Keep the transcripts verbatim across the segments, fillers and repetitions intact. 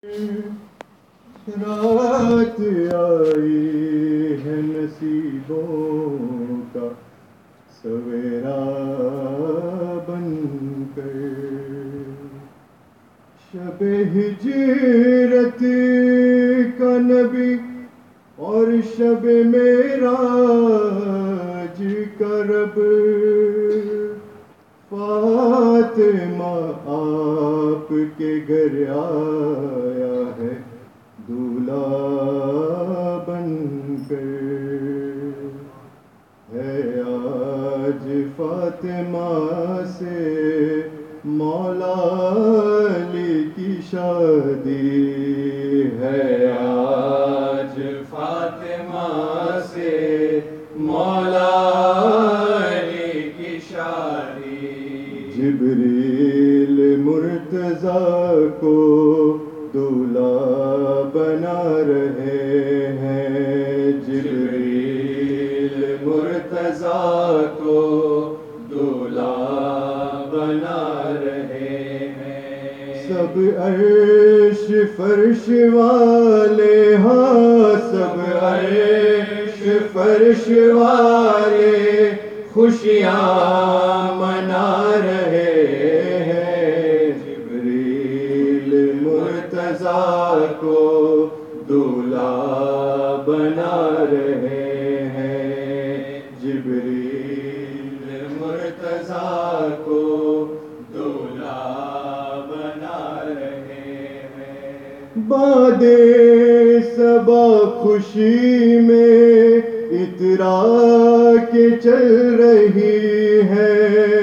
رات آئی ہے نصیبوں کا سویرا بن کر، شب ہجرت کا نبی اور شب معراج کا رب، فاطمہ آپ کے گھر آیا ہے دولہا بن کر، ہے آج فاطمہ سے مولا علی کی شادی، ہے آج فاطمہ سے مولا علی کی شادی، جبریل مرتضیٰ کو دولہا بنا رہے ہیں، جبریل مرتضیٰ کو دولہا بنا رہے ہیں، سب عرش فرش والے، ہاں سب عرش فرش والے خوشیاں منا رہے ہیں، جبریل مرتضیٰ کو دولہا بنا رہے ہیں، جبریل مرتضیٰ کو دولہا بنا رہے ہیں، باد صبا خوشی میں اترا کے چل رہی ہے،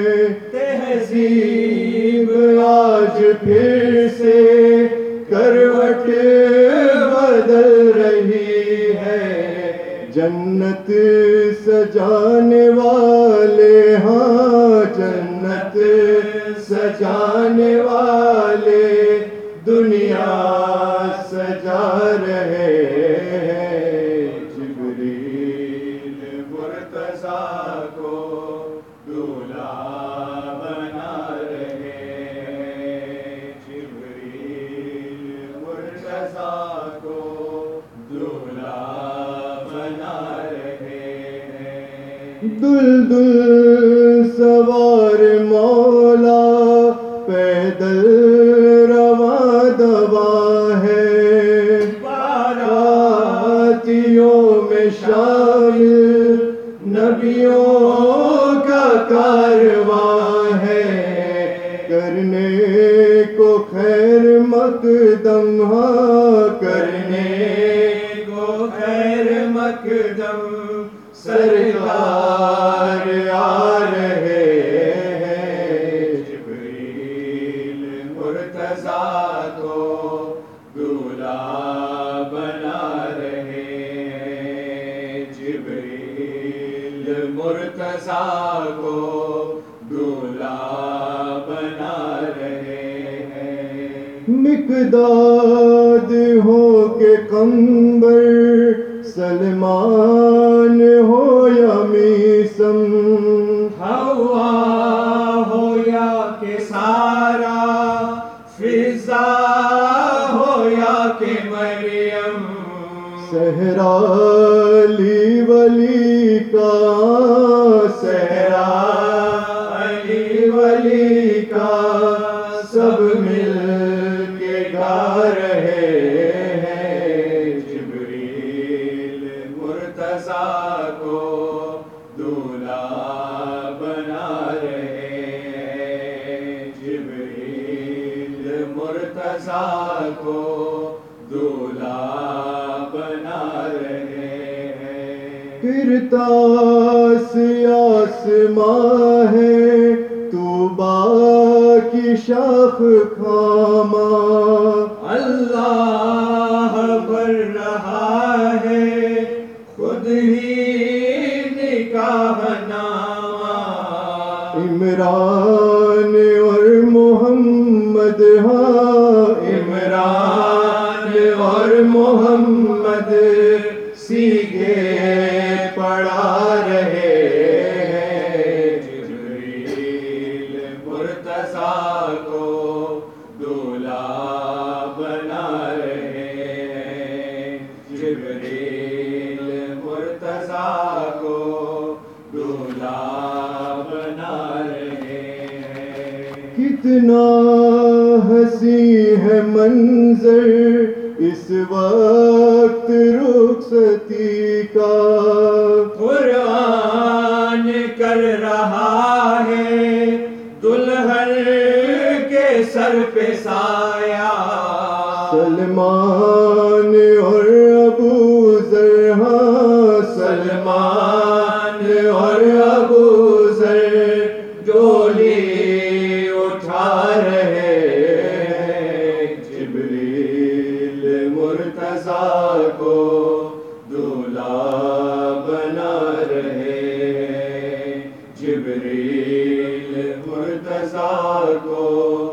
تہذیب آج پھر سے کروٹ بدل رہی ہے، جنت سجانے والے، ہاں جنت سجانے والے دنیا سجا رہے ہیں، جبریل مرتضیٰ کو دولہا بنا رہے ہیں، جبریل مرتضیٰ کو دولہا بنا رہے ہیں، دلدل سوار مولا پیدل رواں دواں ہے، باراتیوں میں شامل نبیوں کا کارواں ہے، کرنے کو خیر مقدم، ہاں کرنے کو خیر مقدم سرکار آ رہے ہیں، جبریل مرتضیٰ کو دولہا بنا رہے ہیں، جبریل مرتضیٰ کو دولہا بنا رہے ہیں، مقداد ہو کے قمبر سلمان ہو یا میسم، ہوا ہو یا کہ سارا فضا ہو یا کہ مریم، صحرا علی ولی کا، صحرا علی ولی کا سب مل کے گا رہے ہیں، جبریل مرتضیٰ کو دولہا بنا رہے ہیں، جبریل مرتضیٰ کو دولہا بنا رہے ہیں، کرتاس آسماں ہے طوبیٰ کی شاخ خاماں، اللہ بھر رہا ہے خود ہی نکاح نامہ، عمران اور محمد، ہاں عمران اور محمد سیگے پڑھا رہے ہیں، جبریل مرتضیٰ کو دولہا بنا رہے کتنا حسین ہے منظر اس وقت رخصتی کا، قرآن کر رہا ہے دلہن کے سر پہ سایہ، سلمان اور ابو ذر، ہاں سلمان اور ابو ذر ڈولی اٹھا رہے ہیں، جبریل مرتضیٰ کو دولہا بنا رہے ہیں، جبریل مرتضیٰ کو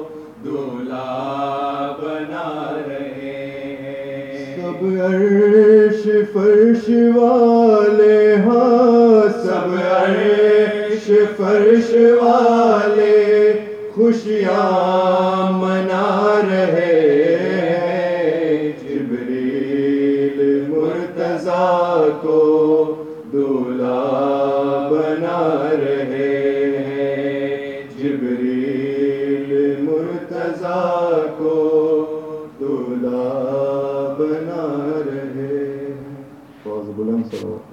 دولہا بنا رہے ہیں۔ سب عرش فرش والے، ہاں سب عرش فرش والے خوشیاں منا رہے ہیں، جبریل مرتضیٰ کو دولہا بنا رہے ہیں، جبریل مرتضیٰ کو دولہا بنا رہے ہیں۔ بلند سلام۔